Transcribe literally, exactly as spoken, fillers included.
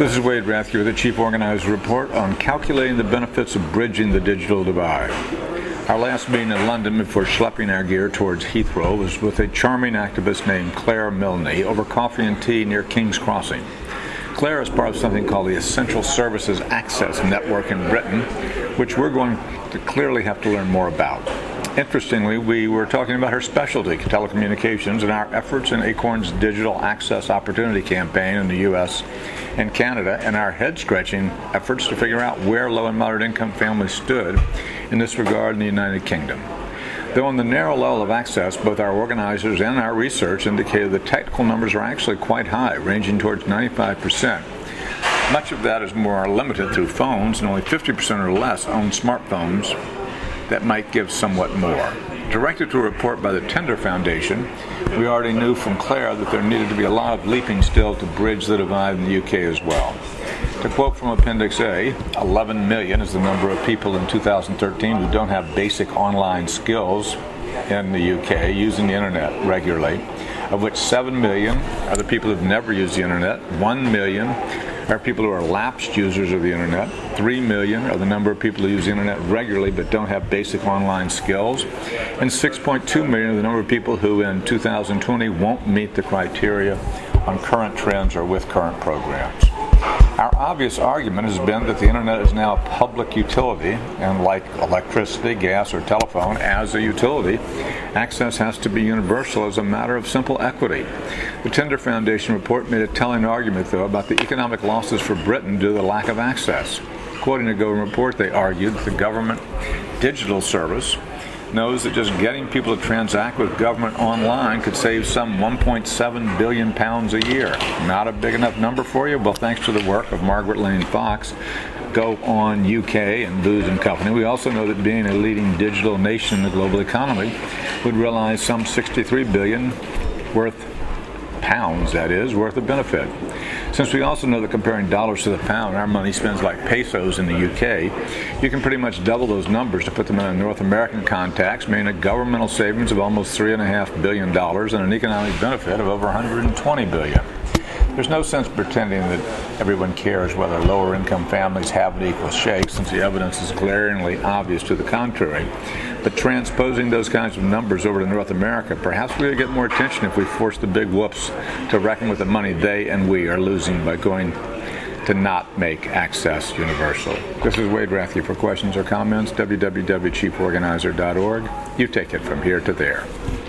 This is Wade Rathke with the Chief Organizer Report on calculating the benefits of bridging the digital divide. Our last meeting in London before schlepping our gear towards Heathrow was with a charming activist named Claire Milne over coffee and tea near King's Crossing. Claire is part of something called the Essential Services Access Network in Britain, which we're going to clearly have to learn more about. Interestingly, we were talking about her specialty, telecommunications, and our efforts in Acorn's Digital Access Opportunity Campaign in the U S and Canada, and our head-scratching efforts to figure out where low and moderate income families stood in this regard in the United Kingdom. Though on the narrow level of access, both our organizers and our research indicated the technical numbers are actually quite high, ranging towards ninety-five percent. Much of that is more limited through phones, and only fifty percent or less own smartphones that might give somewhat more. Directed to a report by the Tender Foundation, we already knew from Claire that there needed to be a lot of leaping still to bridge the divide in the U K as well. To quote from Appendix A, eleven million is the number of people in two thousand thirteen who don't have basic online skills in the U K using the internet regularly, of which seven million are the people who've never used the internet, one million are people who are lapsed users of the internet, three million are the number of people who use the internet regularly but don't have basic online skills, and six point two million are the number of people who in two thousand twenty won't meet the criteria on current trends or with current programs. Our obvious argument has been that the internet is now a public utility, and like electricity, gas, or telephone, as a utility, access has to be universal as a matter of simple equity. The Tender Foundation report made a telling argument, though, about the economic losses for Britain due to the lack of access. Quoting a government report, they argued that the government digital service knows that just getting people to transact with government online could save some one point seven billion pounds a year. Not a big enough number for you? Well, thanks to the work of Margaret Lane Fox, Go On U K, and Booz and Company, we also know that being a leading digital nation in the global economy would realize some sixty-three billion worth pounds, that is, worth of benefit. Since we also know that comparing dollars to the pound, our money spends like pesos in the U K, you can pretty much double those numbers to put them in a North American context, meaning a governmental savings of almost three and a half billion dollars and an economic benefit of over one hundred twenty billion dollars. There's no sense pretending that everyone cares whether lower income families have an equal shake, since the evidence is glaringly obvious to the contrary. But transposing those kinds of numbers over to North America, perhaps we would get more attention if we force the big whoops to reckon with the money they and we are losing by going to not make access universal. This is Wade Rathke. For questions or comments, w w w dot chief organizer dot org. You take it from here to there.